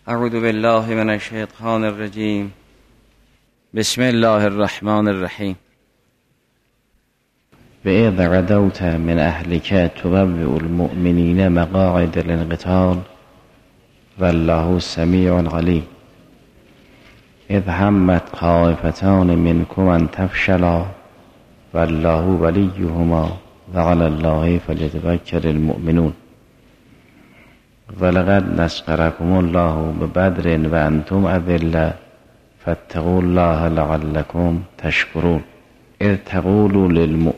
اعوذ بالله من الشیطان الرجیم. بسم الله الرحمن الرحیم. وإذ غدوت من أهلك تبوئ المؤمنين مقاعد للقتال والله سمیع علیم. اذ همت طائفتان منكم أن تفشلا والله وليهما وعلى الله فليتوكل المؤمنون. ولقد نصركم الله ببدر وأنتم أذلة فاتقوا الله لعلكم تشكرون. إذ تقولوا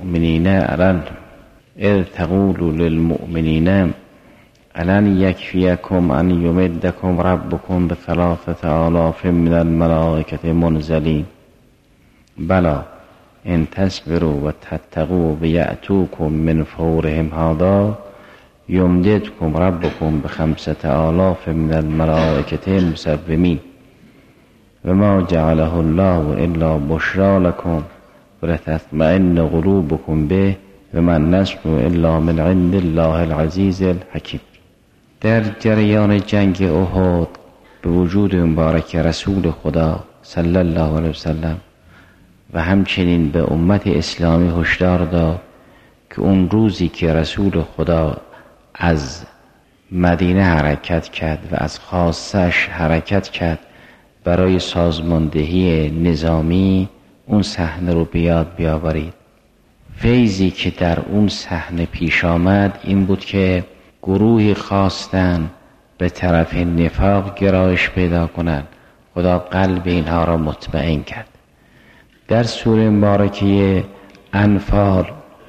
للمؤمنين ألن يكفيكم أن يمدكم ربكم بثلاثة آلاف من الملائكة منزلين بلى إن تصبروا وتتقوا ويأتوكم من فورهم هذا يمددكم ربكم بخمسة آلاف من الملائكة مسومين وما جعله الله إلا بشرى لكم ولتطمئن قلوبكم به وما النصر إلا من عند الله العزیز الحکیم. در جریان جنگ احد به وجود مبارک رسول خدا صلی الله علیه وسلم و همچنین به امت اسلامی هشدار داد که اون روزی که رسول خدا از مدینه حرکت کرد و از خاصش حرکت کرد برای سازماندهی نظامی، اون صحنه رو بیاد بیاورید. فیضی که در اون صحنه پیش آمد این بود که گروهی خواستن به طرف نفاق گرایش پیدا کنند. خدا قلب اینها را مطمئن کرد. در سوره مبارکه انفال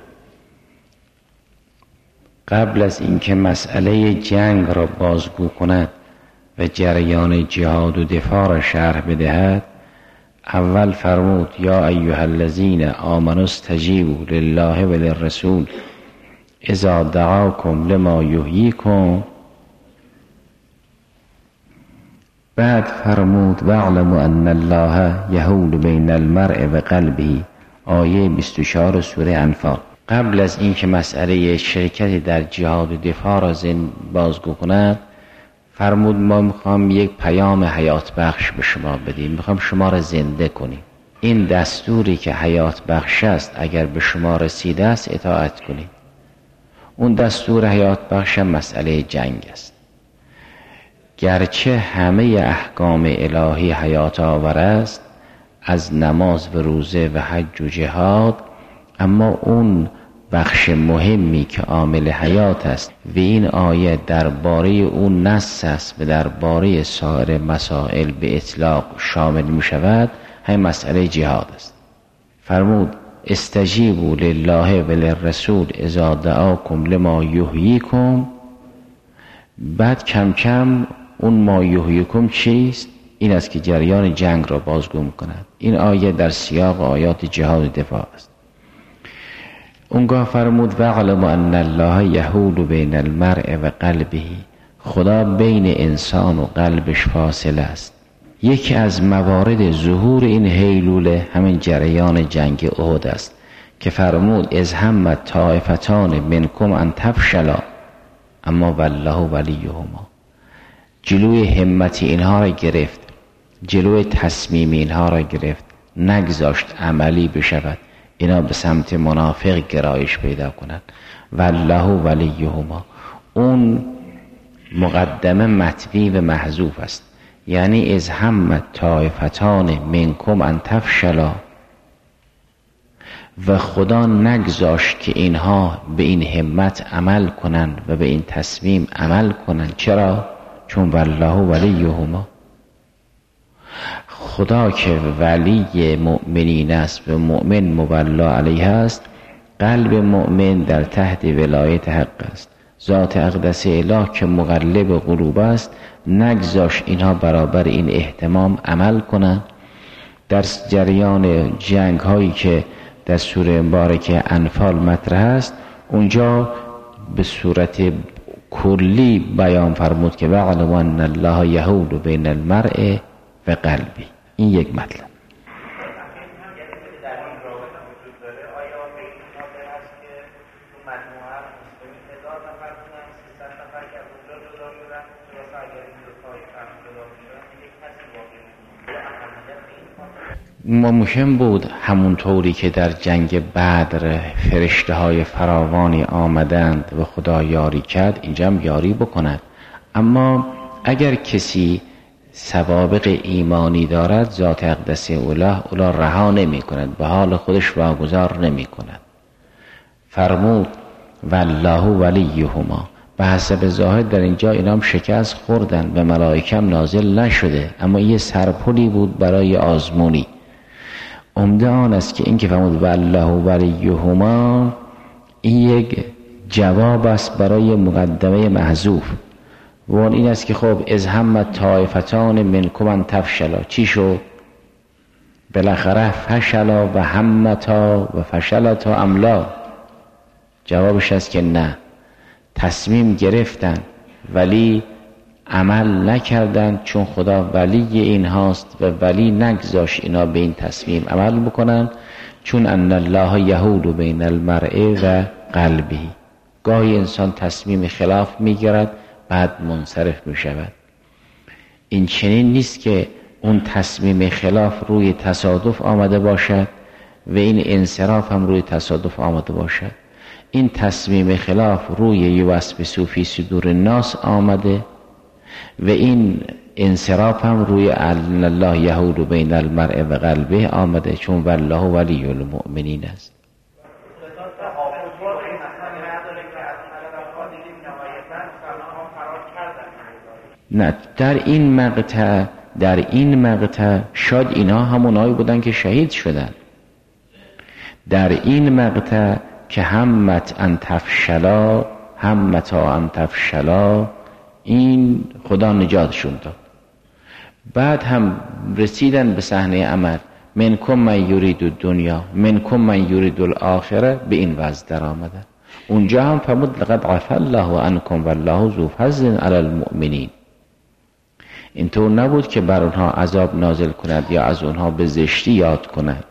قبل از اینکه مسئله جنگ را بازگو کند و جریان جهاد و دفاع را شرح بدهد، اول فرمود یا ایها الذین آمنوا استجیبوا لله و للرسول اذا دعاکم لما یحییکم. بعد فرمود واعلموا ان الله یحول بین المرء و قلبه، آیه 24 سوره انفال. قبل از اینکه مسئله شرکت در جهاد و دفاع را بازگو کند فرمود ما میخوام یک پیام حیات بخش به شما بدیم، میخوام شما را زنده کنیم. این دستوری که حیات بخش است اگر به شما رسیده است اطاعت کنید. اون دستور حیات بخش مسئله جنگ است. گرچه همه احکام الهی حیات آور است از نماز و روزه و حج و جهاد، اما اون بخش مهمی که عامل حیات است و این آیه درباره اون نص است و درباره سایر مسائل به اطلاق شامل می شود، همین مسئله جهاد است. فرمود استجیبوا لله و للرسول اذا دعاکم لما یحییکم. بعد کم کم اون ما یحییکم چیست؟ این است که جریان جنگ را بازگو می کند. این آیه در سیاق آیات جهاد و دفاع است. اونگاه فرمود واعلموا ان الله یحول بین المرء و قلبه، خدا بین انسان و قلبش فاصله است. یکی از موارد ظهور این حیلوله همین جریان جنگ احد است که فرمود اذ همت طائفتان منکم ان تفشلا اما والله ولیهما. جلوی همت اینها را گرفت، جلوی تصمیم اینها را گرفت، نگذاشت عملی بشود، اینا به سمت منافق گرایش پیدا کنند. والله ولیهما، اون مقدمه مطوی و محذوف است، یعنی از همت طائفتان منکم ان تفشلا، و خدا نگذاشت که اینها به این همت عمل کنند و به این تصمیم عمل کنند. چرا؟ چون والله ولیهما، خدا که ولی مؤمنین است و مؤمن مولا علیه است، قلب مؤمن در تحت ولایت حق است. ذات اقدس اله که مغلب قلوب است نگذاشت اینها برابر این اهتمام عمل کنند. در جریان جنگ هایی که در سوره مبارکه انفال مطرح است، اونجا به صورت کلی بیان فرمود که واعلموا ان الله یحول بین المرء و قلبی. این یک مطلب. نفر بودن 300 نفر که از اونجا جدا شدن، درست اگر این دو طایفه هم ممکن بود همونطوری که در جنگ بدر فرشته های فراوانی آمدند و خدا یاری کرد، اینجا هم یاری بکند. اما اگر کسی سوابق ایمانی دارد، ذات اقدس اولا رها نمی کند، به حال خودش واگذار نمی کند. فرمود والله ولیهما. به حسب ظاهر در اینجا اینا هم شکست خوردن و ملائکه هم نازل نشده، اما یه سرپلی بود برای آزمونی. عمده آن است که این که فرمود والله ولیهما، این یک جواب است برای مقدمه محذوف. و این است که خب از همت طائفتان منکم ان تفشلا، چی شد؟ بالاخره فشلا و همتا و فشلتا املا. جوابش است که نه، تصمیم گرفتن ولی عمل نکردن، چون خدا ولی این هاست و ولی نگذاش اینا به این تصمیم عمل بکنن، چون ان الله یحول بین المرء و قلبه. گاهی انسان تصمیم خلاف میگیرد بعد منصرف میشود. این چنین نیست که اون تصمیم خلاف روی تصادف آمده باشد و این انصراف هم روی تصادف آمده باشد. این تصمیم خلاف روی یوسوس فی صدور الناس آمده و این انصراف هم روی ان الله یحول بین المرء و قلبه آمده، چون والله ولی المؤمنین است. نه، در این مقطع شاید اینا همونایی بودن که شهید شدن. در این مقطع که همتا ان تفشلا، این خدا نجاتشون داد. بعد هم رسیدن به صحنه عمل، منکم من یرید الدنیا منکم من یرید الاخره، به این وضع در آمدن. اونجا هم فرمود لقد عفا الله عنکم والله ذو فضل علی المؤمنین. اینطور نبود که بر اونها عذاب نازل کند یا از اونها به زشتی یاد کند.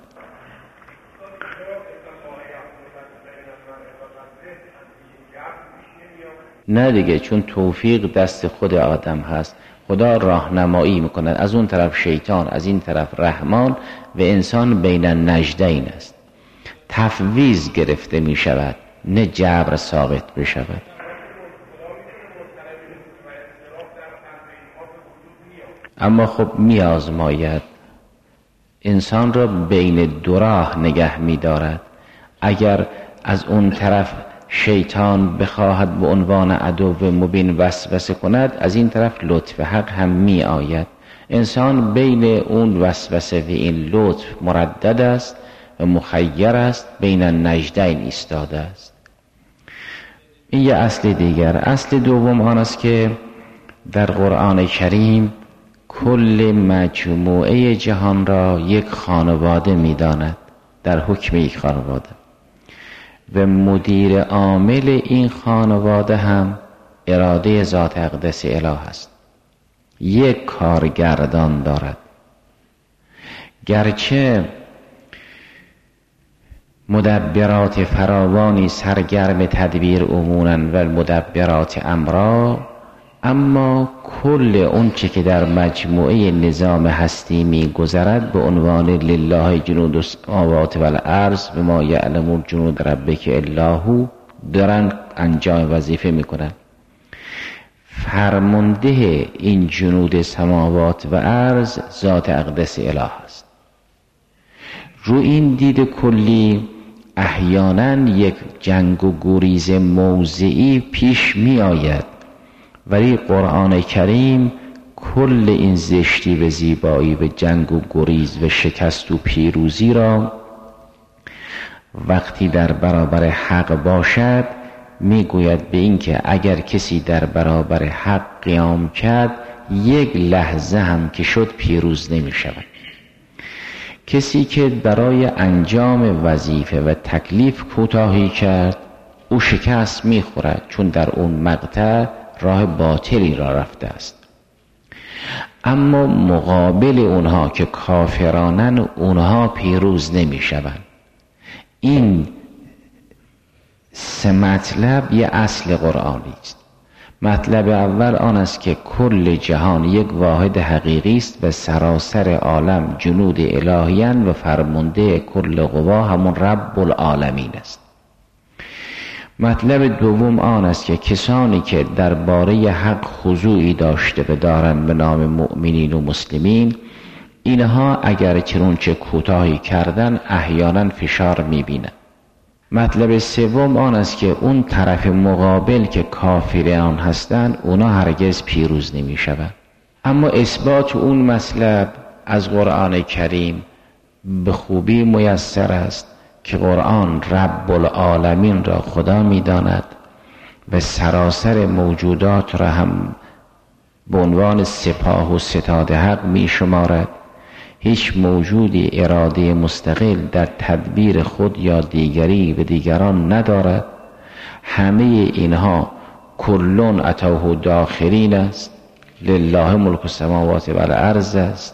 نه دیگه، چون توفیق دست خود آدم هست. خدا راهنمایی میکند، از اون طرف شیطان، از این طرف رحمان، و انسان بین النجدین است. تفویض گرفته میشود، نه جبر ثابت بشود. اما خب میازماید، انسان را بین دو راه نگه میدارد. اگر از اون طرف شیطان بخواهد به عنوان عدو مبین وسوسه کند، از این طرف لطف حق هم می آید. انسان بین اون وسوسه و این لطف مردد است و مخیر است، بین النجدین ایستاده است. این یه اصل دیگر. اصل دوم آن است که در قرآن کریم کل مجموعه جهان را یک خانواده می داند، در حکم یک خانواده، و مدیر عامل این خانواده هم اراده ذات اقدس اله است. یک کارگردان دارد. گرچه مدبرات فراوانی سرگرم تدبیر امورن و مدبرات امرا، اما کل اون چه که در مجموعه نظام هستی می گذرد به عنوان لله جنود السماوات و الارض و ما یعلم جنود ربک الا هو دارن انجام وظیفه می کنن. فرمانده این جنود سماوات و ارض ذات اقدس اله است. رو این دید کلی احیانا یک جنگ و گریز موضعی پیش می آید، ولی قرآن کریم کل این زشتی و زیبایی و جنگ و گریز و شکست و پیروزی را وقتی در برابر حق باشد میگوید به این که اگر کسی در برابر حق قیام کرد، یک لحظه هم که شد پیروز نمی شود. کسی که برای انجام وظیفه و تکلیف کوتاهی کرد، او شکست میخورد، چون در اون مقطع راه باطلی را رفته است. اما مقابل اونها که کافرانن، اونها پیروز نمی شوند. این سه مطلب یه اصل قرآنی است. مطلب اول آن است که کل جهان یک واحد حقیقی است و سراسر عالم جنود الهیان و فرمانده کل قوا همون رب العالمین است. مطلب دوم آن است که کسانی که درباره حق خضوعی داشته و دارند به نام مؤمنین و مسلمین، اینها اگر چنانچه کوتاهی کردن احیانا فشار میبینند. مطلب سوم آن است که اون طرف مقابل که کافران هستند اونا هرگز پیروز نمی شوند. اما اثبات اون مطلب از قرآن کریم به خوبی میسر است که قرآن رب العالمین را خدا می داند و سراسر موجودات را هم به عنوان سپاه و ستاد حق می شمارد. هیچ موجودی اراده مستقل در تدبیر خود یا دیگری و دیگران ندارد. همه اینها کلون اتوه داخرین است. لله ملک السماوات و الارض است.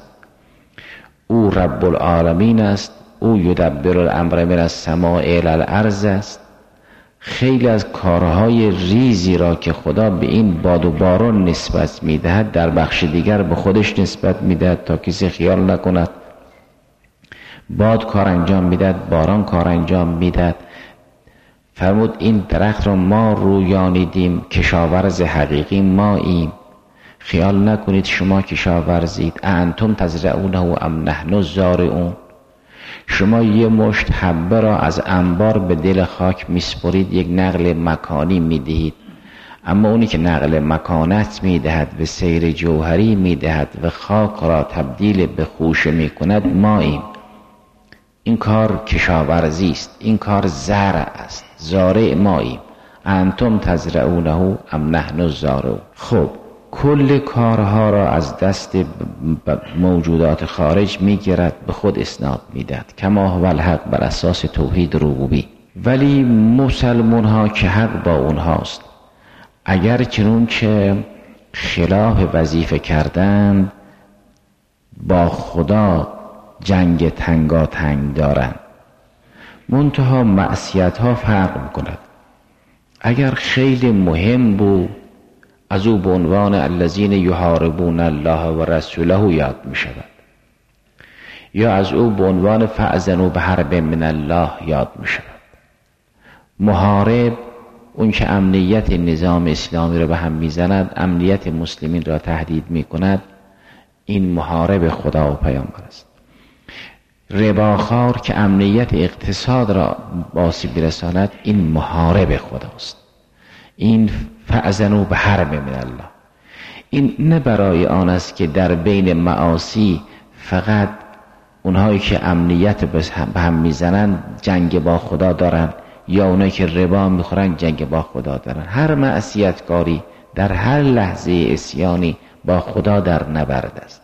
او رب العالمین است. او یدبر الامر من السماء الی الارض است. خیلی از کارهای ریزی را که خدا به این باد و باران نسبت میدهد در بخش دیگر به خودش نسبت میدهد تا کسی خیال نکند. باد کار انجام میدهد، باران کار انجام میدهد. فرمود این درخت را ما رویانیدیم، کشاورز حقیقی ماییم. خیال نکنید شما کشاورزید. انتم تزرعونه ام نحن الزارعون. شما یه مشت حبه را از انبار به دل خاک میسپرید، یک نقل مکانی میدهید. اما اونی که نقل مکانت میدهد و سیر جوهری میدهد و خاک را تبدیل به خوشه میکند ماییم. این کار کشاورزی است، این کار زرع است، زارع ماییم. انتم تزرعونه ام نحن الزارعون. خب کل کارها را از دست موجودات خارج میگیرد، به خود اسناد میدهد. کما هو الحق، بر اساس توحید ربوبی. ولی مسلمان ها که حق با اونهاست، اگر چنانچه خلاف وظیفه کردن با خدا جنگ تنگاتنگ دارند. منتها معصیت ها فرق میکند. اگر خیلی مهم بود از او به عنوان الذین یحاربون الله و رسوله یاد می شود، یا از او به عنوان فاذنوا بحرب من الله یاد می شود. محارب اون که امنیت نظام اسلامی را به هم می زند، امنیت مسلمین را تهدید می کند، این محارب خدا و پیامبر است. رباخوار که امنیت اقتصاد را آسیب رساند، این محارب خداست. این فاذنوا بحرب من الله. این نه برای آن است که در بین معاصی فقط اونهایی که امنیت به هم میزنند جنگ با خدا دارن، یا اونهایی که ربا میخورن جنگ با خدا دارن. هر معصیتکاری در هر لحظه عصیانی با خدا در نبرد است.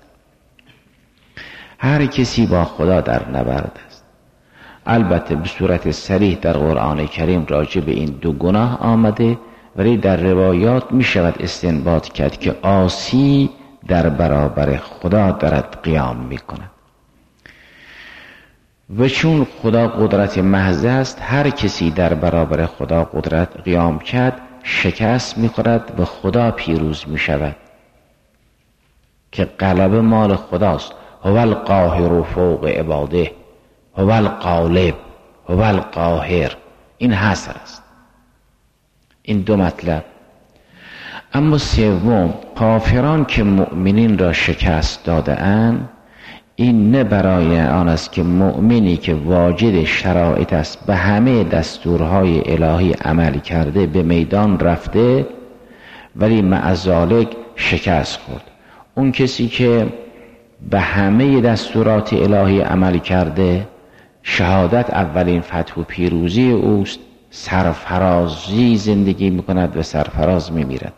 هر کسی با خدا در نبرد است. البته به صورت صریح در قرآن کریم راجع به این دو گناه آمده، ولی در روایات می شود استنباط کرد که عاصی در برابر خدا دارد قیام می کند. و چون خدا قدرت محض است، هر کسی در برابر خدا قدرت قیام کرد شکست می خورد و خدا پیروز می شود که غلبه مال خداست. هو القاهر فوق عباده، هو الغالب، هو القاهر. این حصر است. این دو مطلب. اما سوم، کافران که مؤمنین را شکست داده اند، این نه برای آن است که مؤمنی که واجد شرایط است به همه دستورهای الهی عمل کرده به میدان رفته ولی مع ذالک شکست خورد. اون کسی که به همه دستورات الهی عمل کرده، شهادت اولین فتح و پیروزی اوست، سرفرازی زندگی میکند و سرفراز میمیرد.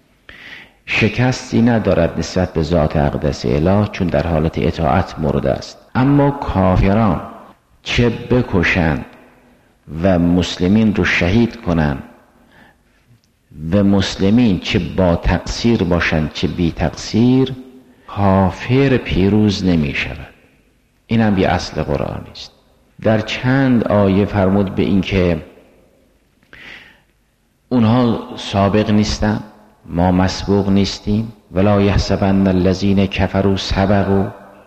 شکستی ندارد نسبت به ذات اقدس اله، چون در حالت اطاعت مورد است. اما کافران چه بکشند و مسلمین رو شهید کنند و مسلمین چه با تقصیر باشند چه بی تقصیر، کافر پیروز نمی شود. این هم بی اصل قرآنی است. در چند آیه فرمود به این که اونها سابق نیستن، ما مسبوق نیستیم؟ ولا یحسبن الذین کفروا سبقوا.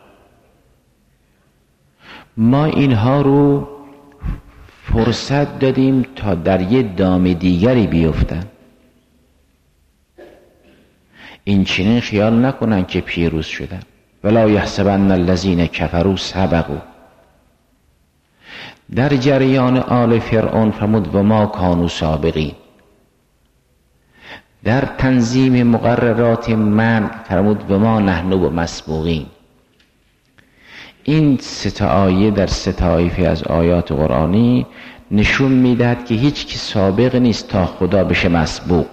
ما اینها رو فرصت دادیم تا در یه دام دیگری بیفتن. این چنین خیال نکنن که پیروز شدن. ولا یحسبن الذین کفروا سبقوا. در جریان آل فرعون فرمود و ما کانوا سابقین. در تنظیم مقررات من فرمود و ما نحن بمسبوقین. این سه آیه در سه طایفه از آیات قرآنی نشون میدهد که هیچ کی سابق نیست تا خدا بشه مسبوق.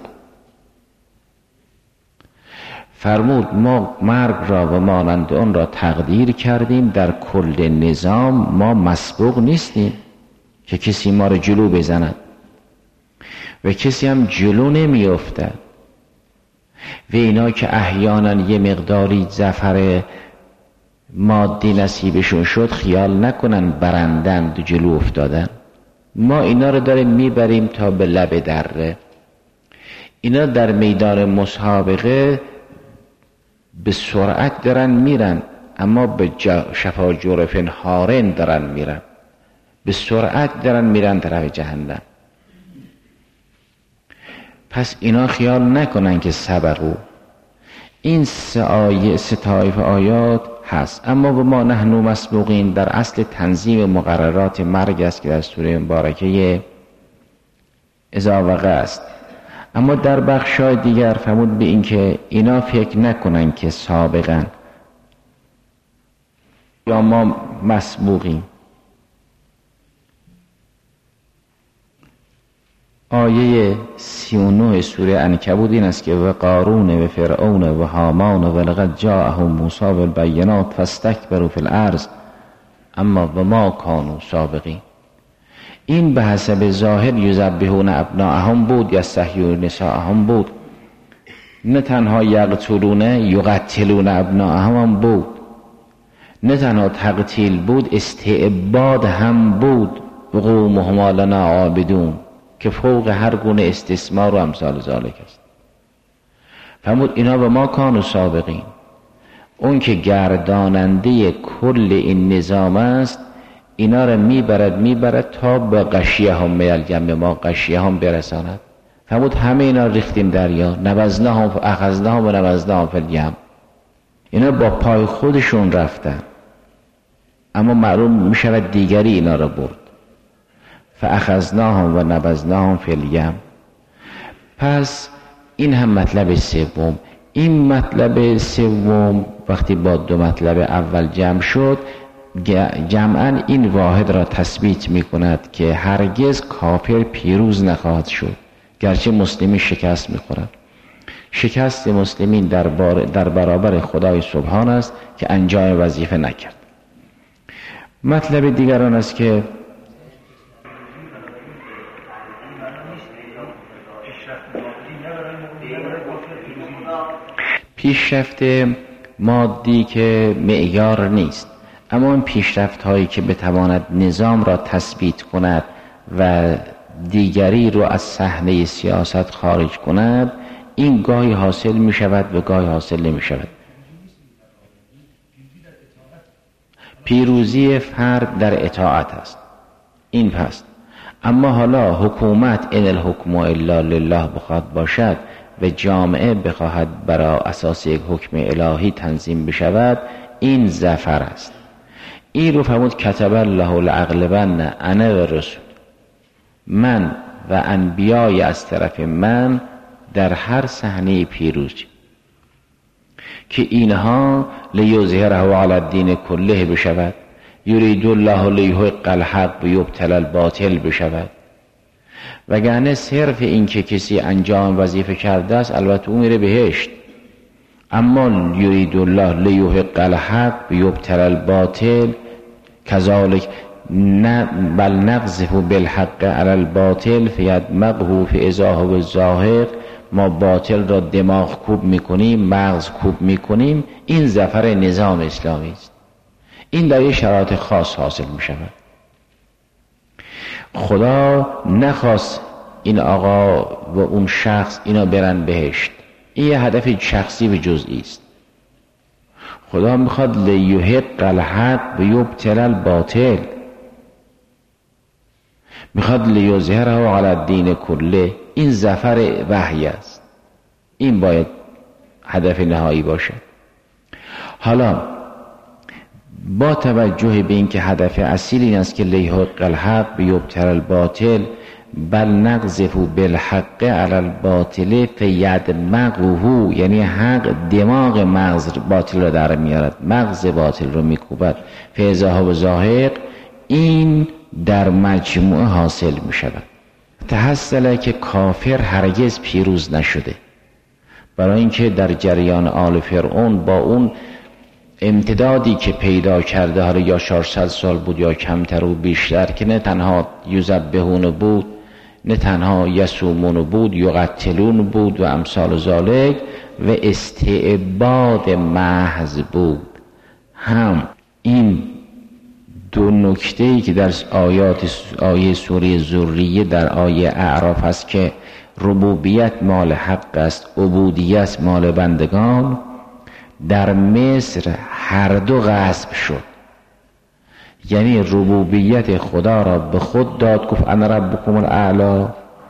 فرمود ما مرگ را و مانند آن را تقدیر کردیم، در کل نظام ما مسبوق نیستیم که کسی ما را جلو بزند و کسی هم جلو نمی افتد. و اینا که احیانا یه مقداری ظفر مادی نصیبشون شد خیال نکنن برندن و جلو افتادن. ما اینا رو داریم میبریم تا به لب دره. اینا در میدان مسابقه به سرعت دارن میرن، اما به شفا جرف هارن دارن میرن، به سرعت دارن میرن طرف جهنم. پس اینا خیال نکنن که سبقو. این سه طایفه آیات هست. اما و ما نحن مسبوقین در اصل تنظیم مقررات مرگ است که در سوره مبارکه اذا وقع است. اما در بخشای دیگر فرمود به این که اینا فکر نکنن که سابقن یا ما مسبوقیم. آیه 39 سوره عنکبوت این است که و قارون و فرعون و هامان و لقد جاءهم موسی بالبینات فاستکبروا فی الارض اما و ما کانوا سابقین. این به حسب ظاهر یذبحون ابناءهم بود، یستحیون نساءهم بود. نه تنها یقتلون یقتلون ابناءهم بود، نه تنها تقتیل بود استعباد هم بود. و قومهم لنا عابدون که فوق هر گونه استثمار و امثال ذالک است. فرمود اینا به ما کانوا سابقین. اون که گرداننده کل این نظام است اینا را میبرد تا به غشیه هم میلگم ما غشیه هم برساند. فرمود همه اینا ریختیم دریا، نبذناهم اخذناهم و نبذناهم فی الیم. اینا با پای خودشون رفتن اما معلوم میشود دیگری اینا را برد. فاخذناهم و نبذناهم فی الیم. پس این هم مطلب سوم. این مطلب سوم وقتی با دو مطلب اول جمع شد جمعاً این واحد را تثبیت می کند که هرگز کافر پیروز نخواهد شد گرچه مسلمی شکست می خورد. شکست مسلمین در برابر خدای سبحان است که انجام وظیفه نکرد. مطلب دیگر آن است که پیشرفت مادی که معیار نیست، اما این پیشرفت هایی که بتواند نظام را تثبیت کند و دیگری رو از صحنه سیاست خارج کند، این گاهی حاصل می شود و گاهی حاصل نمی شود. پیروزی فرد در اطاعت است این پس. اما حالا حکومت ان الحکم الا لله بخواد باشد و جامعه بخواهد برای اساس یک حکم الهی تنظیم بشود، این ظفر است. این رو فرمود کتب الله لأغلبن انا و رسول. من و انبیای از طرف من در هر صحنه پیروزی که اینها لیظهره علی الدین کله بشود، یرید الله لیحق الحق و یبطل الباطل بشود. وگرنه صرف این که کسی انجام وظیفه کرده است البته او میره بهشت، اما یرید الله لیحق الحق و یبطل الباطل کذالک بل نقذف بالحق علی الباطل فیدمغه فاذا هو زاهق. ما باطل را دماغ کوب میکنیم، مغز کوب میکنیم. این ظفر نظام اسلامی است. این در یک شرایط خاص حاصل میشود. خدا نخواست این آقا و اون شخص اینا برن بهشت، این یه هدف شخصی و جزئی است. خدا میخواد لیحق الحق و یبطل الباطل، میخواد لیظهره علی الدین کله. این ظفر وحی است، این باید هدف نهایی باشه. حالا با توجه به اینکه هدف اصیل این است که لیحق الحق و یبطل الباطل، بل نقذف بالحق علی الباطل فیدمغه، یعنی حق دماغ مغز باطل رو در میارد، مغز باطل رو میکوبد، فاذا هو زاهق. این در مجموعه حاصل میشود. تحصل که کافر هرگز پیروز نشده، برای اینکه در جریان آل فرعون با اون امتدادی که پیدا کرده، حالا یا 400 سال بود یا کمتر و بیشتر، که نه تنها یذبحون بود، نه تنها یصومون بود، یقتلون بود و امثال ذالک، و استعباد محض بود. هم این دو نکته‌ای که در آیه سوره ذریه در آیه اعراف است که ربوبیت مال حق است، عبودیت مال بندگان، در مصر هر دو غصب شد. یعنی ربوبیت خدا را به خود داد، گفت انا ربکم الاعلی،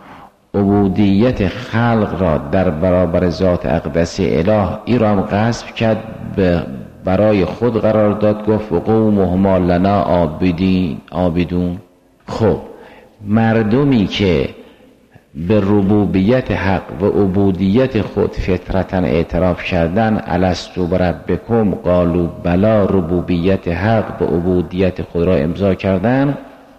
عبودیت خلق را در برابر ذات اقدس اله ای را هم غصب کرد، برای خود قرار داد، گفت قومهما لنا عابدون. خب مردمی که به ربوبیت حق و عبودیت خود فطرتاً اعتراف کردن، الستو بربکم قالوا بلا، ربوبیت حق و عبودیت خود را امضا کردن،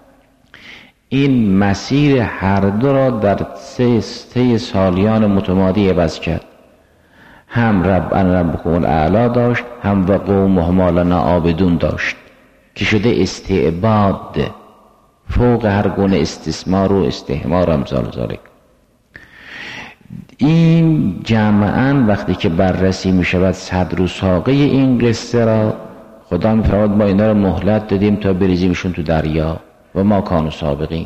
این مسیر هر دو را در 3 سالیان متمادی عوض کرد. هم ربکم الاعلی داشت، هم و قومهما لنا عابدون داشت، که شده استعباد فوق هر گونه استثمار و استحمار و امثال ذالک. این جمعاً وقتی که بررسی می شود صدر و ساقه این قصه را، خدا می فرماید ما اینا را مهلت دادیم تا بریزیمشون تو دریا و ما کانوا سابقین.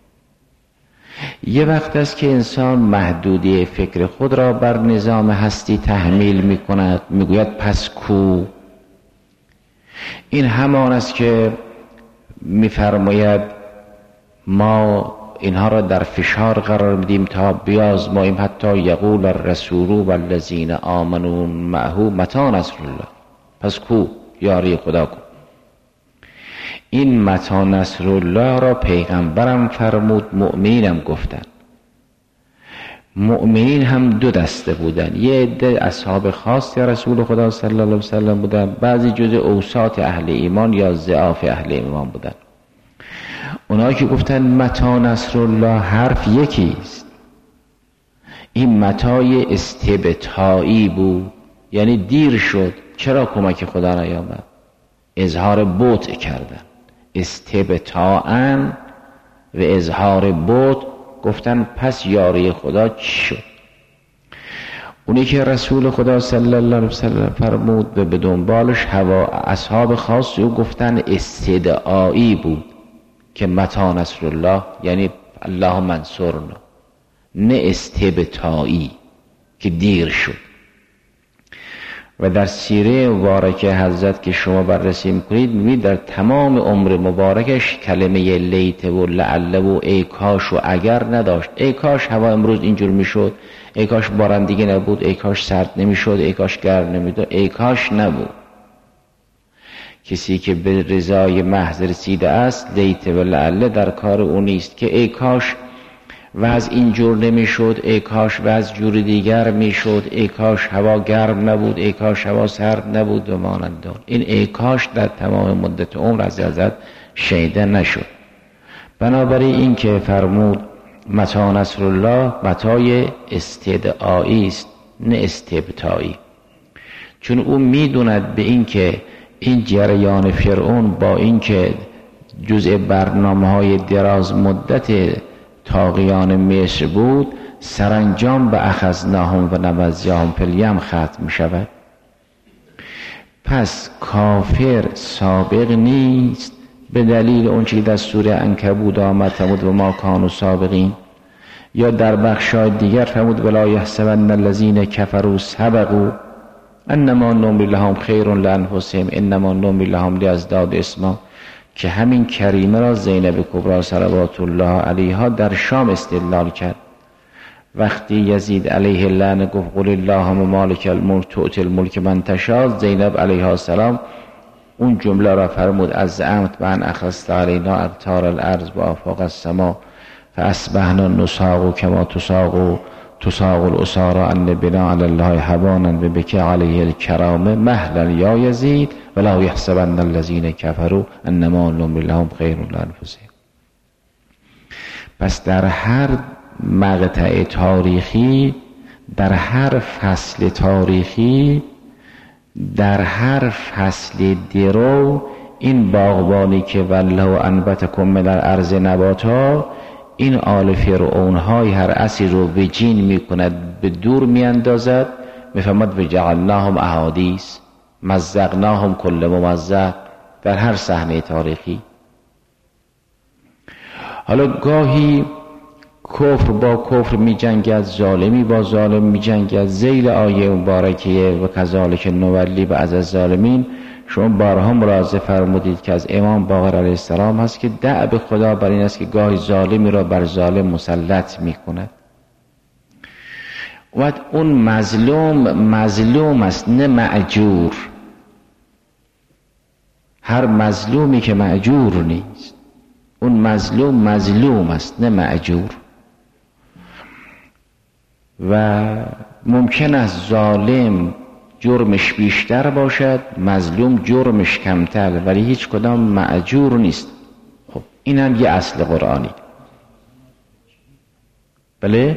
یه وقت است که انسان محدودی فکر خود را بر نظام هستی تحمیل می کند، می گوید پس کو. این همان است که می فرماید ما اینها را در فشار قرار میدیم تا بیازماییم، حتی یقول الرسول والذین آمنوا معه متی نصر الله. پس کو یاری خدا کو. این متی نصر الله را پیغمبرم فرمود، مؤمنینم گفتن. مؤمنین هم 2 دسته بودن، یه عده اصحاب خاص رسول خدا صلی الله علیه وسلم بودن، بعضی جزء اوساط اهل ایمان یا ضعاف اهل ایمان بودن. اونایی که گفتن متی نصر الله حرف یکی است، این متای استبطائی بود، یعنی دیر شد، چرا کمک خدا نیامد؟ اظهار بطء کردن، استبطاءً و اظهار بطء، گفتن پس یاری خدا چی شد؟ اونی که رسول خدا صلی الله علیه وسلم فرمود و به دنبالش اصحاب خاص او گفتن استدعایی بود که متی نصر الله یعنی اللهم انصرنا، نه استبطائی که دیر شد. و در سیره مبارکه حضرت که شما بررسی میکنید میبینید در تمام عمر مبارکش کلمه لیت و لعل و ای کاش و اگر نداشت. ای کاش هوا امروز اینجور میشد، ای کاش باران دیگه نبود، ای کاش سرد نمیشد، ای کاش گرم نمیداد، ای کاش نبود. کسی که به رضای محض رسیده است لیت و لعل در کار او نیست که ای کاش وضع اینجور نمیشد، ای کاش وضع جور دیگر میشد، ای کاش هوا گرم نبود، ای کاش هوا سرد نبود و مانند آن. این ای کاش در تمام مدت عمر از حضرت شنیده نشد. بنابراین این که فرمود متی نصر الله متای استدعایی است نه استبطائی، چون او میدوند به این که این جریان فرعون با این که جزء برنامه‌های دراز مدت طاغیان مصر بود، سرانجام به اخذناهم و نبذناهم فی الیم ختم می شود. پس کافر سابق نیست به دلیل اون چیزی در سوره عنکبوت آمد فرمود و ما کانوا سابقین. یا در بخشای دیگر فرمود ولا یحسبن الذین کفروا سبقوا انما نملی لهم خیر لانفسهم انما نملی لهم لیزدادوا اثما، که همین کریمه را زینب کبری صلوات الله علیها در شام استدلال کرد. وقتی یزید علیه اللعنه گفت قل اللهم مالک الملک تؤتی الملک من تشاء، زینب علیها السلام اون جمله را فرمود از زعمت بان اخذت علینا اقطار الارض و آفاق السما فاصبحنا نساق کما تساق الاسارى ان بنا علی الله هوانا ببکی علیه الکرامه مهلا یا یزید ولا یحسبن الذین کفروا انما نملی لهم خیر لانفسهم. پس در هر مقطع تاریخی، در هر فصل تاریخی، در هر فصل درو، این باغبانی که والله انبتکم من الارض نباتا، این آل فرعون های هر اسی رو وجین میکند، به دور میاندازد، میفهمد و جعلناهم احادیث مزقناهم کل ممزق در هر صحنه تاریخی. حالا گاهی کفر با کفر می جنگد، ظالمی با ظالم می جنگد. ذیل آیه مبارکه و کذالک نولی بعض الظالمین شما بارها ملاحظه فرمودید که از امام باقر علیه السلام هست که دأب خدا بر این است که گاهی ظالمی را بر ظالم مسلط می کند. و اون مظلوم است نه مأجور. هر مظلومی که مأجور نیست، اون مظلوم است نه مأجور. و ممکن است ظالم جرمش بیشتر باشد، مظلوم جرمش کمتر، ولی هیچ کدام مأجور نیست. خب این هم یه اصل قرآنی. بله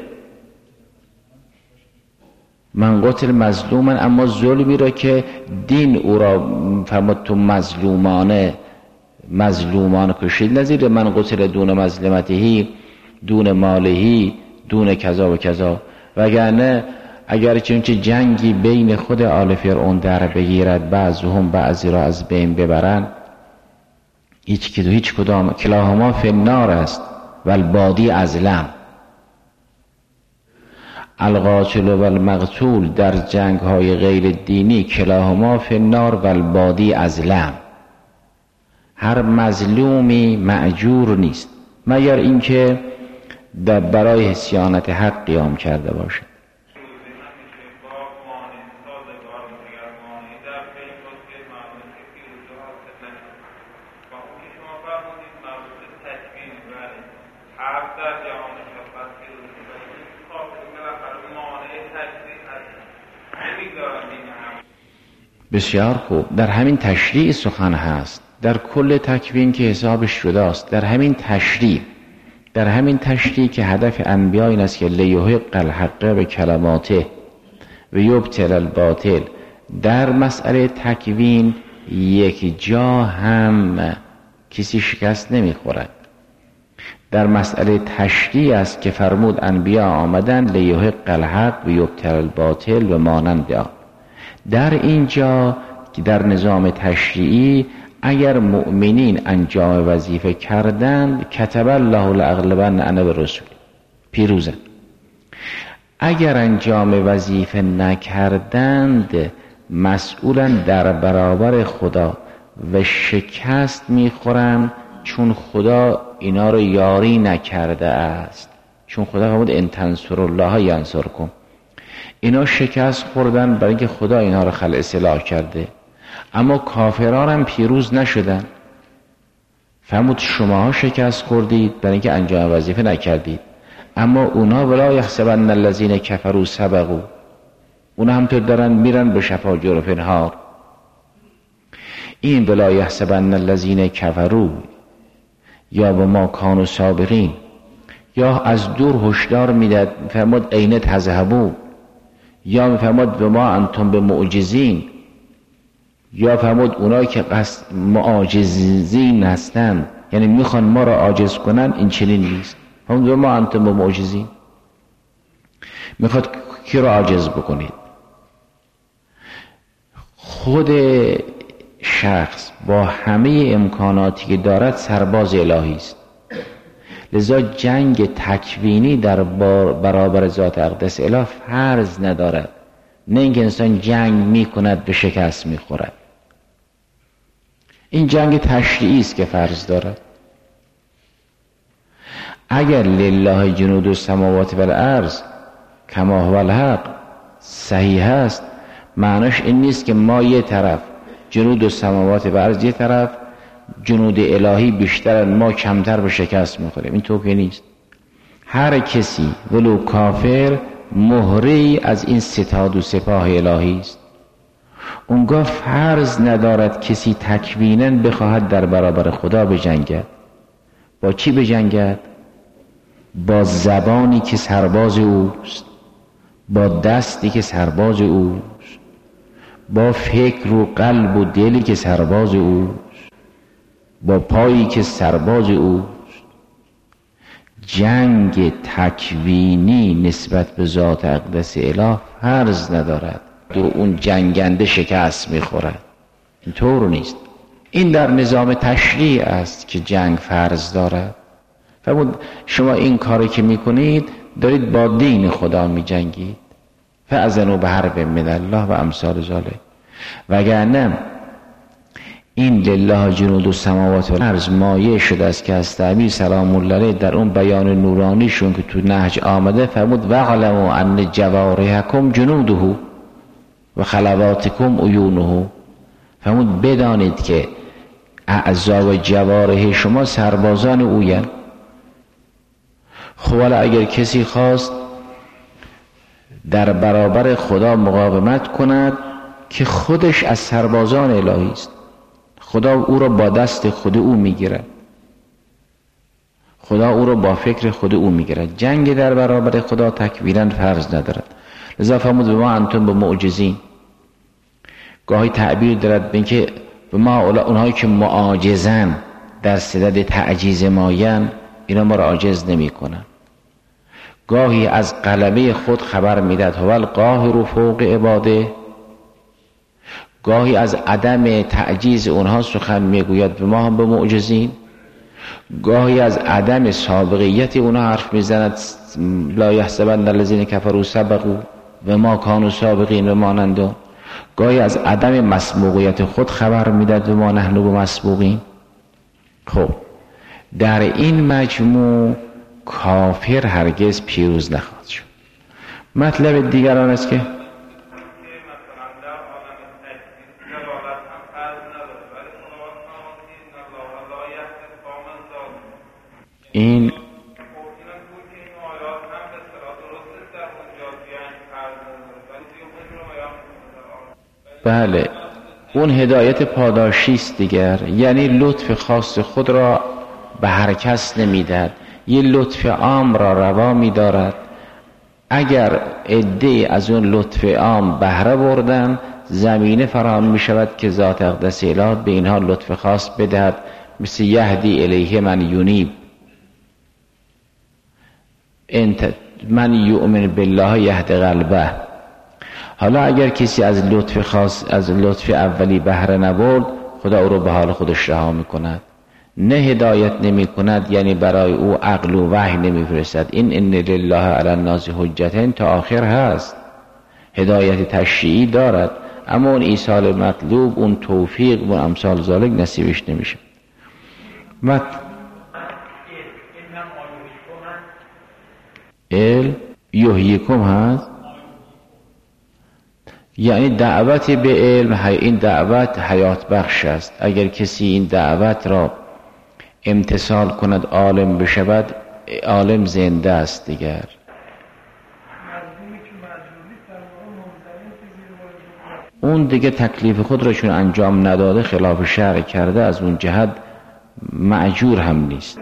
من قتل مظلومن، اما ظلمی را که دین او را فرمود تو مظلومان کشید، نظیر من قتل دون مظلمتهی دون مالهی دون کذا و کذا. وگرنه اگر چنچه جنگی بین خود آل فرعون در بگیرد، بعضهم بعضی را از بین ببرند، هیچ کدام کلاهما فی النار است و البادی ازلم. القاتل و المقتول در جنگ های غیر دینی کلاهما فی النار و البادی ازلم. هر مظلومی مأجور نیست مگر اینکه برای صیانت حق قیام کرده باشد. بسیار خوب. در همین تشریع سخن هست، در کل تکوین که حسابش شده است، در همین تشریع که هدف انبیاء این است که لیحق الحق به کلماته و یبطل الباطل. در مسئله تکوین یک جا هم کسی شکست نمیخورد. در مسئله تشریع است که فرمود انبیاء آمدن لیحق الحق و یبطل الباطل و مانند آن. در اینجا که در نظام تشریعی اگر مؤمنین انجام وظیفه کردند کتب الله لاغلبن انا بالرسل، پیروزند. اگر انجام وظیفه نکردند مسئولن در برابر خدا و شکست میخورند، چون خدا اینا رو یاری نکرده است. چون خدا فرمود ان تنصروا الله ینصرکم. اینا شکست خوردن برای اینکه خدا اینا رو خلع سلاح کرده، اما کافران هم پیروز نشدن. فرمود شماها شکست خوردید برای اینکه انجام وظیفه نکردید، اما اونا ولا یحسبن الذین کفروا سبقوا، اونا هم تو دارن میرن به شفا جرف انهار. این ولا یحسبن الذین کفروا یا به ما کانوا سابقین، یا از دور هشدار میداد فرمود این تذهبون، یا میفرماد و ما انتم به معجزین، یا فرمود اونایی که قصد معاجزین هستن یعنی میخوان ما را عاجز کنن، این چنین نیست. هم و ما انتم به معجزین، میخواد کی را عاجز بکنید؟ خود شخص با همه امکاناتی که دارد سرباز الهی است، لذا جنگ تکوینی در برابر ذات اقدس اله فرض ندارد، نه اینکه انسان جنگ میکند به شکست میخورد. این جنگ تشریعی است که فرض دارد. اگر لله جنود السماوات والارض کما هو الحق صحیح است، معناش این نیست که ما یه طرف جنود السماوات والارض، یه طرف جنود الهی بیشتر، ما کمتر به شکست میخوریم. این توقی نیست. هر کسی ولو کافر مهره‌ای از این ستاد و سپاه الهی است. اونگاه فرض ندارد کسی تکویناً بخواهد در برابر خدا بجنگد. با چی بجنگد؟ با زبانی که سرباز اوست، با دستی که سرباز اوست، با فکر و قلب و دلی که سرباز اوست، با پایی که سرباز اوست. جنگ تکوینی نسبت به ذات اقدس اله فرض ندارد و اون جنگنده شکست میخورد. اینطور نیست. این در نظام تشریع است که جنگ فرض دارد. فرمود شما این کاری که میکنید دارید با دین خدا میجنگید. فاذنوا بحرب من الله و امثال ذلک. وگرنه این لله جنود السماوات والارض مایه شده است که از تعبیر سلام الله علیه در اون بیان نورانیشون که تو نهج آمده فرمود واعلموا ان جوارحکم جنوده و خلواتکم عیونه. فرمود بدانید که اعضا و جوارح شما سربازان اوین. خب حالا اگر کسی خواست در برابر خدا مقاومت کند که خودش از سربازان الهی است، خدا او را با دست خود او میگیرد، خدا او را با فکر خود او میگیرد. جنگ در برابر خدا تکویراً فرض ندارد. لذا فرمود به ما انتم به معجزین. گاهی تعبیر دارد به اینکه به ما اونهایی که معاجزن در صدد تعجیز ماین، اینا ما را عاجز نمی کنن. گاهی از غلبه خود خبر میدهد هو القاهر فوق عباده، گاهی از عدم تعجیز اونها سخن میگوید به ما هم به معجزین، گاهی از عدم سابقیت اونها حرف میزند لا یحسبن الذین کفروا سبقوا و ما کانوا سابقین و مانند. گاهی از عدم مسبوقیت خود خبر میدهد و ما نحن بمسبوقین. خب در این مجموع کافر هرگز پیروز نخواهد شد. مطلب دیگران است که این بله اون هدایت پاداشی است دیگر، یعنی لطف خاص خود را به هر کس نمیدهد، یه لطف عام را روا می‌دارد. اگر عده از اون لطف عام بهره بردن، زمینه فراهم می‌شود که ذات اقدس اله به اینها لطف خاص بدهد، مثل یهدی الیه من یونیب، من یؤمن بالله یهد قلبه. حالا اگر کسی از لطف خاص، از لطف اولی بهره نبرد، خدا او رو به حال خودش رها میکند، نه هدایت نمی کند، یعنی برای او عقل و وحی نمی فرستد. این ان لله علی الناس حجتین تا آخر هست، هدایت تشریعی دارد، اما اون ایصال مطلوب، اون توفیق و امثال ذالک نصیبش نمیشه. یحییکم هست، یعنی دعوت به علم، این دعوت حیات بخش است. اگر کسی این دعوت را امتثال کند، عالم بشود، عالم زنده است دیگر. اون دیگه تکلیف خود را چون انجام نداده، خلاف شرع کرده، از اون جهت معجور هم نیست.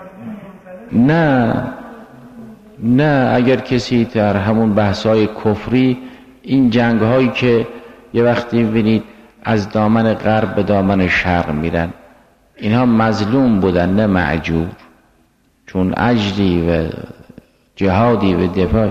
نه اگر کسی در همون بحث‌های کفری، این جنگ‌هایی که یه وقتی می‌بینید از دامن غرب به دامن شرق میرن، اینها مظلوم بودن نه معجور، چون اجری و جهادی و دفاع.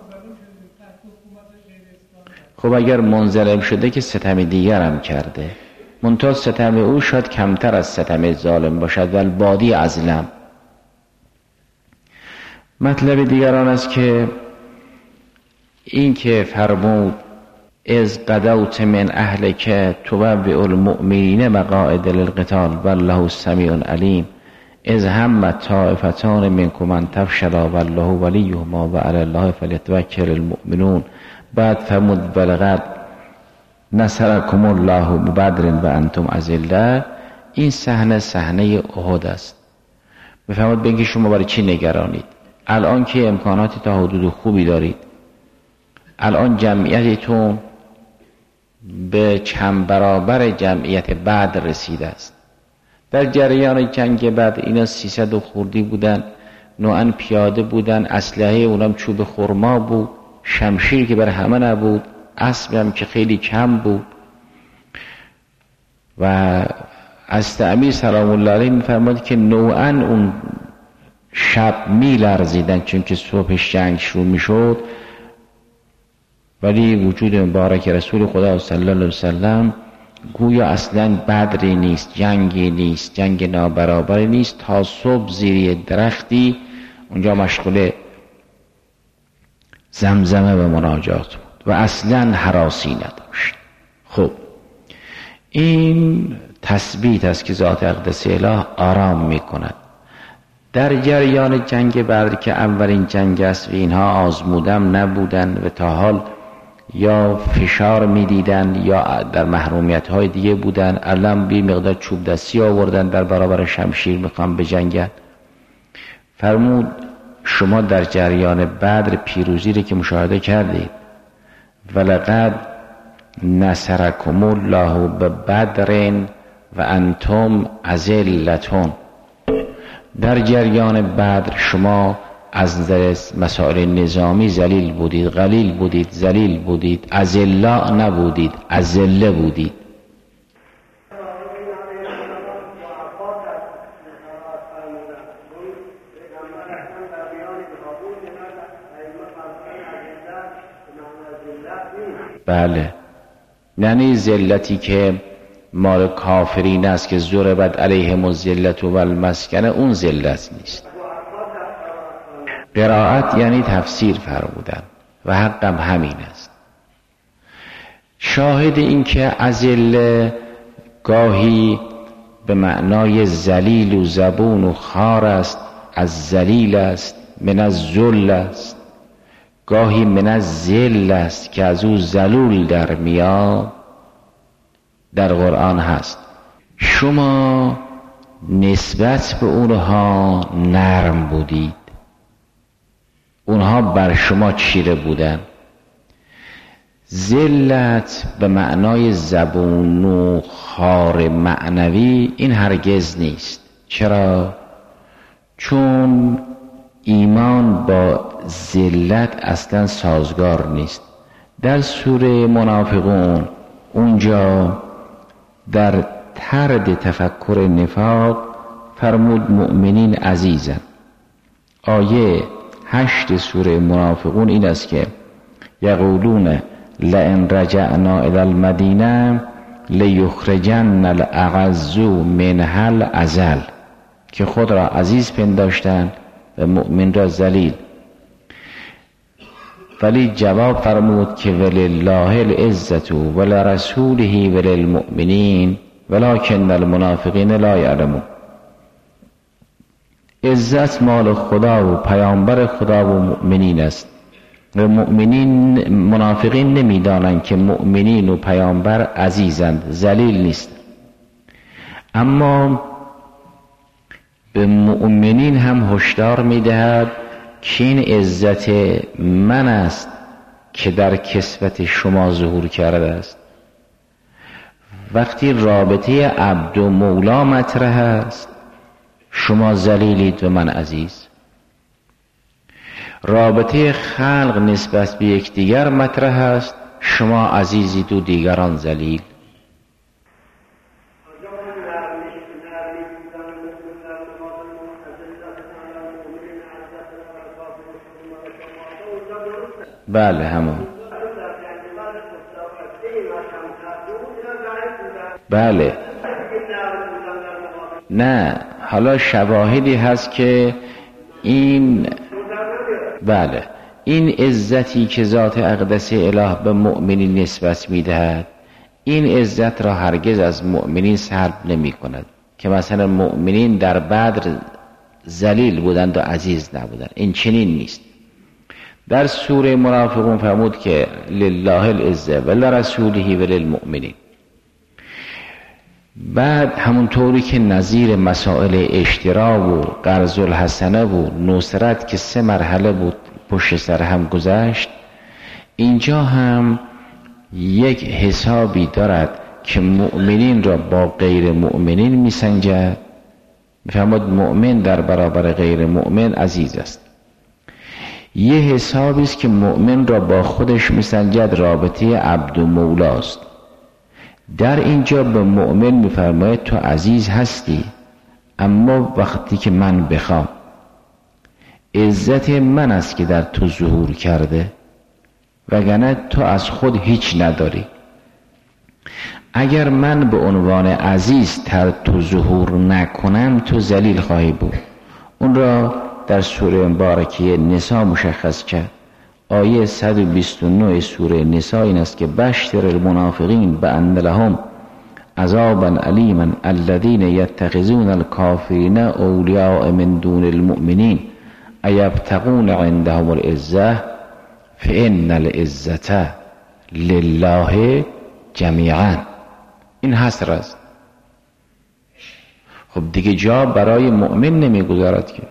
خب اگر منظلم شده که ستم دیگر هم کرده، منتها ستم او شاید کمتر از ستم ظالم باشد، ولی بادی ازلم. مطلب دیگران است که این که فرمود از قدوت من اهلک توبع المؤمنین مقاعد للقتال والله سمیع علیم از هم طائفتان منکم ان تفشلا والله ولیهما و علی الله فلیتوکل المؤمنون. بعد فرمود بلغت نصرکم الله ببدر و انتم اذله. این صحنه احد است. بفرمود بگید شما برای چی نگرانید؟ الان که امکاناتی تا حدود خوبی دارید، الان جمعیتتون به چند برابر جمعیت بدر رسیده است. در جریان جنگ بدر اینا 300 و خوردی بودن، نوعاً پیاده بودن، اسلحه اونم چوب خرما بود، شمشیر که بر همه نبود، اسب هم که خیلی کم بود. و از امیر سلام الله علیه می‌فرماد که نوعاً اون شب می‌لرزیدن چون که صبحش جنگ شروع می‌شد، ولی وجود مبارک رسول خدا صلی الله علیه وسلم گویا اصلاً بدری نیست، جنگی نیست، جنگ نابرابری نیست، تا صبح زیر درختی اونجا مشغول زمزمه و مناجات بود و اصلاً هراسی نداشت. خب این تثبیت است که ذات اقدس اله آرام می کند. در جریان جنگ بدر که اولین جنگ است و اینها آزمودم نبودن و تا حال یا فشار می دیدن یا در محرومیت های دیگه بودن، الان بی مقدار چوب دستی آوردن در برابر شمشیر میخوان بجنگن. فرمود شما در جریان بدر پیروزی رو که مشاهده کردید، ولقد نصرکم الله ببدر و انتم اذلتون. در جریان بدر شما از نظر مسائل نظامی ذلیل بودید، قلیل بودید، ذلیل بودید، اذلا نبودید، اذله بودید. بله، یعنی ذلتی که مال کافرین است که ضربت علیهم الذلة والمسکنه، اون ذلت نیست. قرائت یعنی تفسیر فرمودن و حقم همین است. شاهد این که اذله گاهی به معنای ذلیل و زبون و خار است، از ذلیل است، من از ذل است، گاهی من از ذل است که از او ذلول در میاد، در قرآن هست. شما نسبت به اونها نرم بودید، اونها بر شما چیره بودن. ذلت به معنای زبون و خار معنوی این هرگز نیست. چرا؟ چون ایمان با ذلت اصلا سازگار نیست. در سوره منافقون اونجا در طرد تفکر نفاق فرمود مؤمنین عزیزن. آیه 8 سوره منافقون این است که یقولون لئن رجعنا الی المدینه لیخرجن الاعز منها الاذل، که خود را عزیز پنداشتند و مؤمن را ذلیل. ولی جواب فرمود که ولله العزة ولرسوله وللمؤمنین ولکن المنافقین لا یعلمون. عزت مال خدا و پیامبر خدا و مؤمنین است و منافقین نمیدانند که مؤمنین و پیامبر عزیزند، ذلیل نیست. اما به مؤمنین هم هشدار میدهد که این عزت من است که در کسوت شما ظهور کرده است. وقتی رابطه عبد و مولا مطرح است، شما ذلیلید و من عزیز. رابطه خلق نسبت به یکدیگر مطرح است، شما عزیزید و دیگران ذلیل. بله همون. بله نه، حالا شواهدی هست که این بله، این عزتی که ذات اقدس اله به مؤمنین نسبت میدهد، این عزت را هرگز از مؤمنین سلب نمی کند که مثلا مؤمنین در بدر ذلیل بودند و عزیز نبودند. این چنین نیست. در سوره منافقون فرمود که لله العزه ولرسوله وللمؤمنین. بعد همونطوری که نظیر مسائل اشترا و قرض الحسنه و نصرت که 3 مرحله بود پشت سر هم گذشت، اینجا هم یک حسابی دارد که مؤمنین را با غیر مؤمنین میسنجد. میفرماد مؤمن در برابر غیر مؤمن عزیز است. یه حسابی است که مؤمن را با خودش میسنجد، رابطه عبد و مولاست. در اینجا به مؤمن میفرماید تو عزیز هستی، اما وقتی که من بخوام، عزت من است که در تو ظهور کرده، وگرنه تو از خود هیچ نداری. اگر من به عنوان عزیز تر تو ظهور نکنم، تو ذلیل خواهی بود. اون را در سوره مبارکه نساء مشخص کرد. آیه 129 سوره نساء این است که بشر المنافقین بأن لهم عذابا علیما الذین یتخذون الکافرین اولیاء من دون المؤمنین ایبتغون عندهم العزة فإن العزة لله جمیعا. این حصر است. خب دیگه جا برای مؤمن نمیگذارد که.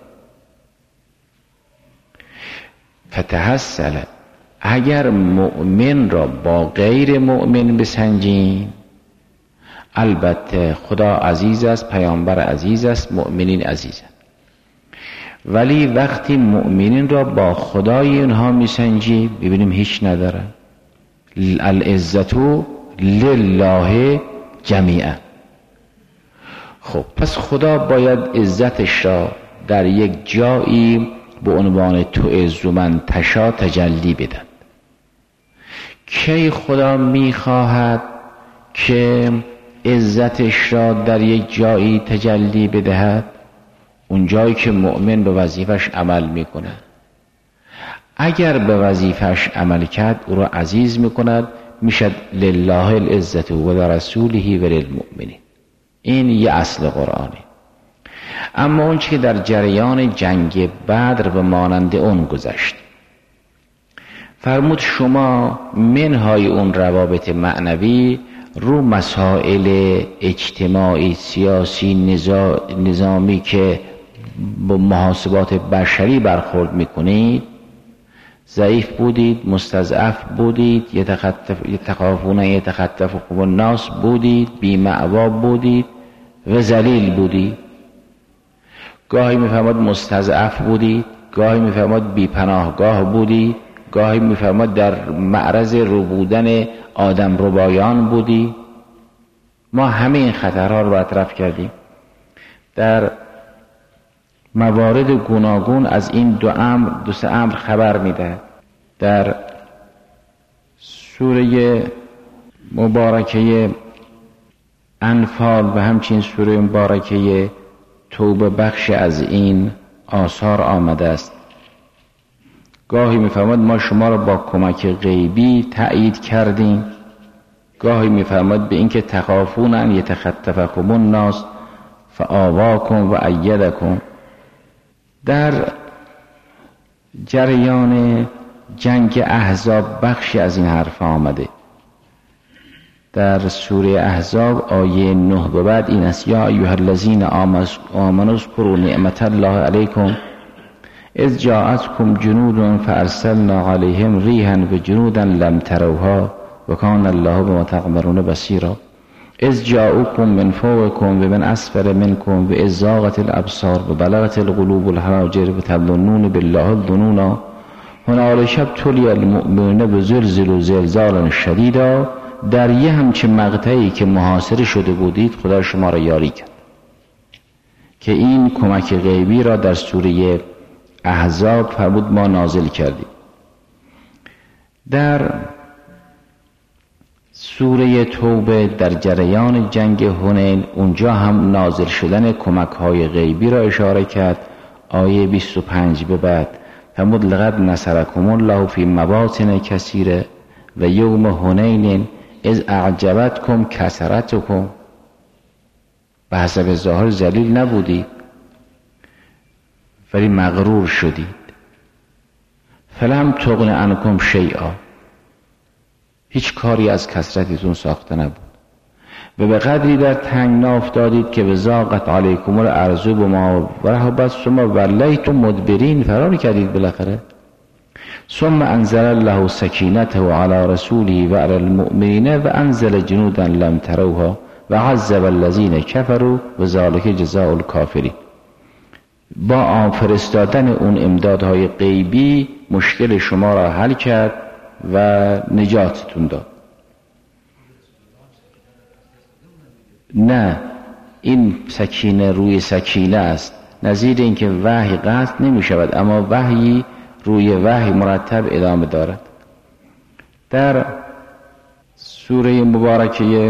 فتحصل، اگر مؤمن را با غیر مؤمن بسنجیم، البته خدا عزیز است، پیامبر عزیز است، مؤمنین عزیزند، ولی وقتی مؤمنین را با خدای اونها میسنجیم ببینیم هیچ ندارن. العزت لله جمیعا. خب پس خدا باید عزتش را در یک جایی به عنوان تو عز من تشا تجلی بدن. کی خدا میخواهد که عزتش را در یک جایی تجلی بدهد؟ اون جایی که مؤمن به وظیفش عمل میکنه. اگر به وظیفش عمل کرد او را عزیز میکند، میشد لله العزة ولرسوله وللمؤمنین. این یه اصل قرآنه. اما اون که در جریان جنگ بدر و مانند اون گذشت، فرمود شما منهای اون روابط معنوی رو مسائل اجتماعی، سیاسی، نظامی که با محاسبات بشری برخورد میکنید ضعیف بودید، مستضعف بودید، یتخافون یتخطفکم الناس بودید، بی‌مأوا بودید و ذلیل بودید. گاهی میفرماد مستضعف بودید، گاهی میفرماد بی‌پناهگاه بودید، گاهی میفرماد در معرض رو بودن آدم ربایان بودید. ما همه این خطرها رو برطرف کردیم. در موارد گوناگون از این دو سه امر خبر میده. در سوره مبارکه انفال و همچنین سوره مبارکه توبه بخش از این آثار آمده است. گاهی میفرماد ما شما را با کمک غیبی تأیید کردیم، گاهی میفرماد به اینکه تخافون ان یتخطفکم الناس فآواکم و ایدکم. در جریان جنگ احزاب بخشی از این حرف آمده. در سوره احزاب آیه 9 به بعد این است: یا ایها الذین آمنوا اذکروا نعمت الله علیکم اذ جاءتکم جنود فارسلنا علیهم ریحا و جنودا لم تروها و کان الله بما تعملون بصیرا. اذ جاءوکم من فوقکم و من اسفل منکم و اذ زاغت الابصار و بلغت القلوب الحناجر و تظنون بالله الظنونا هنالک ابتلی المؤمنون بزلزلوا زلزالا شدیدا. در یه همچه مقطعی که محاصره شده بودید خدا شما را یاری کرد که این کمک غیبی را در سوره احزاب فرمود ما نازل کردیم. در سوره توبه در جریان جنگ حنین اونجا هم نازل شدن کمک های غیبی را اشاره کرد. آیه 25 به بعد فرمود لقد نصرکم الله فی مواطن کثیره و یوم حنین اذ اعجبتکم کثرتکم. به حسب ظاهر ذلیل نبودید ولی مغرور شدید. فلم تغن عنکم شیئا، هیچ کاری از کثرتتون ساخته نبود. و به قدری در تنگنا افتادید که به ضاقت علیکم الارض بما رحبت ثم ولیتم مدبرین، فرار کردید بالاخره. ثم انزل الله سکینته علی رسوله و علی المؤمنین و انزل جنودا لم تروها و عذب الذین کفروا و ذلک جزاء الکافرین. با فرستادن اون امدادهای غیبی مشکل شما را حل کرد و نجاتتون داد. نه، این سکینه روی سکینه است، نظیر اینکه وحی قطع نمی شود اما وحی روی وحی مرتب ادامه دارد. در سوره مبارکه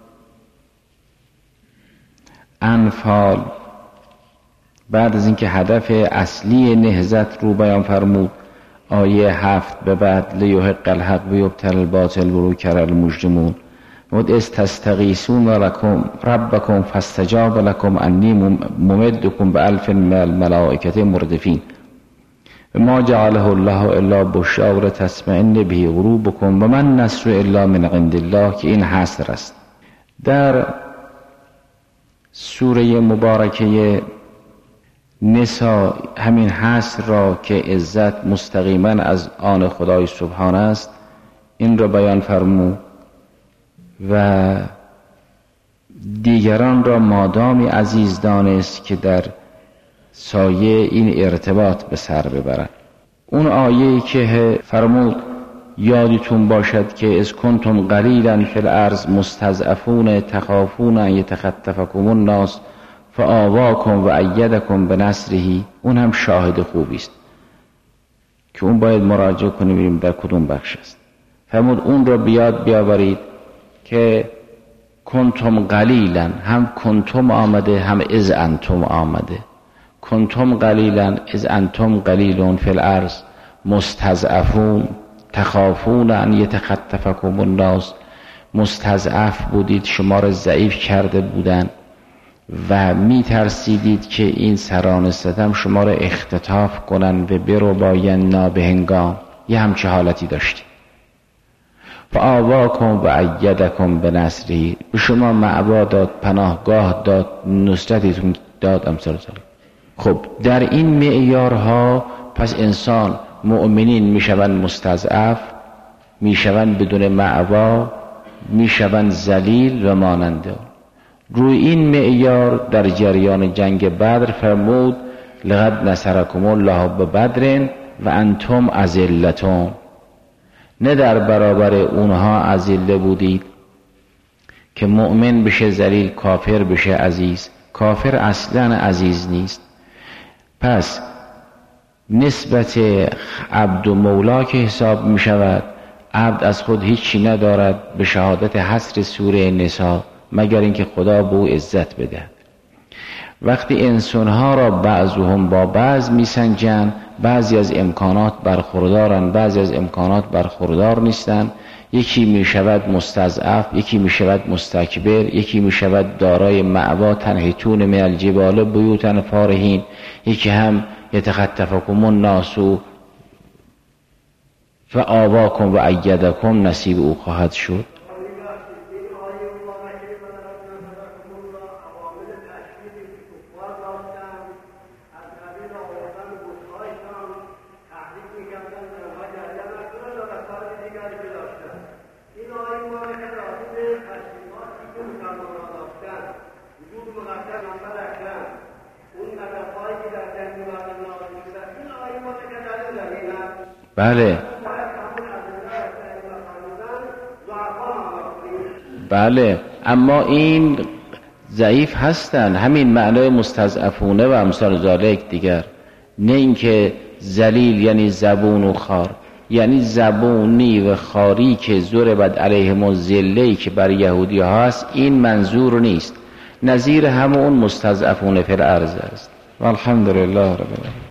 انفال بعد از اینکه هدف اصلی نهضت رو بیان فرمود، آیه 7 به بعد لیحق الحق و یبطل الباطل ولو کره المجرمون ود استستغیثون ربکم فاستجاب لکم انی ممدکم بألف من الملائکة مردفین ما جعله الله الا بشری ولتطمئن به قلوبکم و ما النصر الا من عند الله، که این حصر است. در سوره مبارکه نساء همین حصر را که عزت مستقیما از آن خدای سبحانه است این را بیان فرمود و دیگران را مادامی عزیز دانست که در سایه این ارتباط به سر ببرند. اون آیه‌ای که فرمود یادتون باشد که از کنتم قلیلا فی الارض مستضعفون تخافون ان یتخطفکم الناس فآواکم و ایدکم بنصره، اون هم شاهد خوبی است که اون باید مراجعه کنیم ببینیم در کدوم بخش است. فرمود اون را بیاورید که کنتم قلیلا، هم کنتم آمده هم از انتم آمده. کنتم قلیلا از انتم قلیلون فی الارض مستضعفون تخافون ان یتخطفکم الناس، مستضعف بودید، شما را ضعیف کرده بودند و می ترسیدید که این سران ستم شما را اختطاف کنند و بربایند نابهنگام، یه همچه حالتی داشتید. فآواکم و ایدکم بنصره، به شما معوا داد، پناهگاه داد، نصرتتون داد، امثال ذلک. خب در این معیارها پس انسان مؤمنین میشوند مستضعف، میشوند بدون معوا، میشوند ذلیل و ماننده. روی این معیار در جریان جنگ بدر فرمود لقد نصرکم الله ببدر و انتم اذلتون، نه در برابر اونها اذله بودید که مؤمن بشه ذلیل، کافر بشه عزیز. کافر اصلا عزیز نیست. پس نسبت عبد و مولا که حساب می شود، عبد از خود هیچی ندارد به شهادت حصر سوره نساء مگر اینکه خدا به او عزت بده. وقتی انسانها را بعضهم با بعض می سنجند، بعضی از امکانات برخوردارند، بعضی از امکانات برخوردار نیستند. یکی می شود مستضعف، یکی می شود مستکبر، یکی می شود دارای معوا تنحتون من الجبال بیوتا فارهین، یکی هم یتخطفکم الناس فآواکم و ایدکم نصیب او خواهد شد. بله اما این ضعیف هستن، همین معنای مستضعفونه و امثال ذالک دیگر، نه اینکه ذلیل یعنی زبون و خار، یعنی زبونی و خاری که ضربت علیهم الذله‌ای که بر یهودی ها هست، این منظور نیست، نظیر همون مستضعفون فی الارض است. والحمدلله رب العالمین.